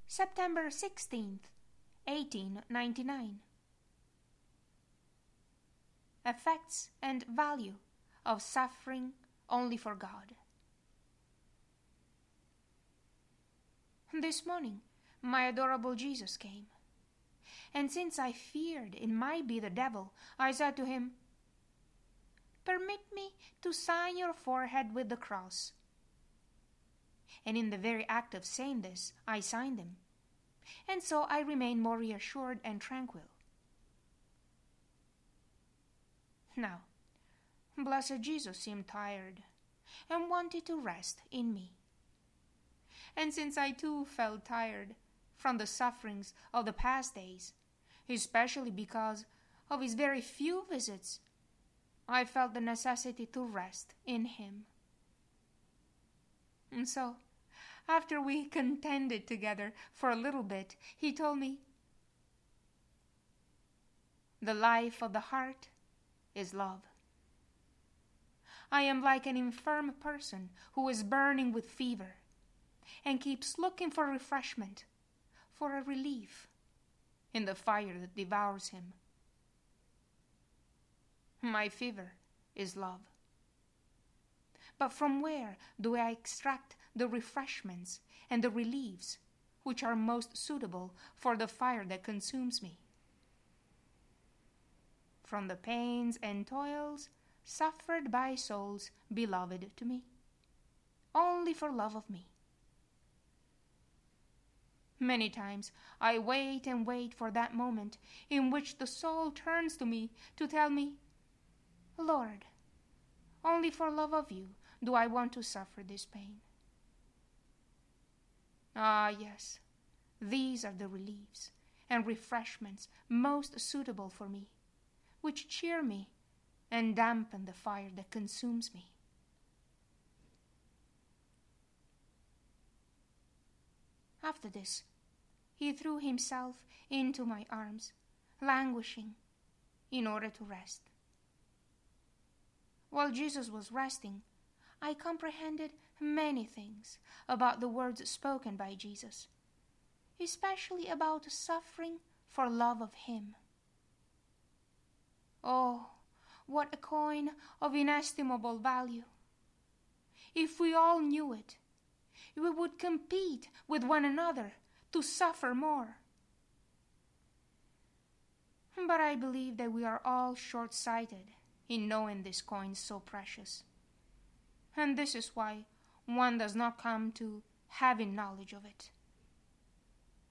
September 16th, 1899. Effects and value of suffering only for God. This morning, my adorable Jesus came, and since I feared it might be the devil, I said to him, "Permit me to sign your forehead with the cross." And in the very act of saying this, I signed him, and so I remained more reassured and tranquil. Now, blessed Jesus seemed tired and wanted to rest in me. And since I too felt tired from the sufferings of the past days, especially because of his very few visits, I felt the necessity to rest in him. And so, after we contended together for a little bit, he told me, "The life of the heart is love. I am like an infirm person who is burning with fever and keeps looking for refreshment, for a relief in the fire that devours him. My fever is love. But from where do I extract the refreshments and the reliefs which are most suitable for the fire that consumes me? From the pains and toils suffered by souls beloved to me, only for love of me. Many times I wait and wait for that moment in which the soul turns to me to tell me, 'Lord, only for love of you do I want to suffer this pain.' Ah, yes, these are the reliefs and refreshments most suitable for me, which cheer me and dampen the fire that consumes me." After this, he threw himself into my arms, languishing, in order to rest. While Jesus was resting, I comprehended many things about the words spoken by Jesus, especially about suffering for love of him. Oh, what a coin of inestimable value! If we all knew it, we would compete with one another to suffer more. But I believe that we are all short-sighted in knowing this coin so precious, and this is why one does not come to having knowledge of it.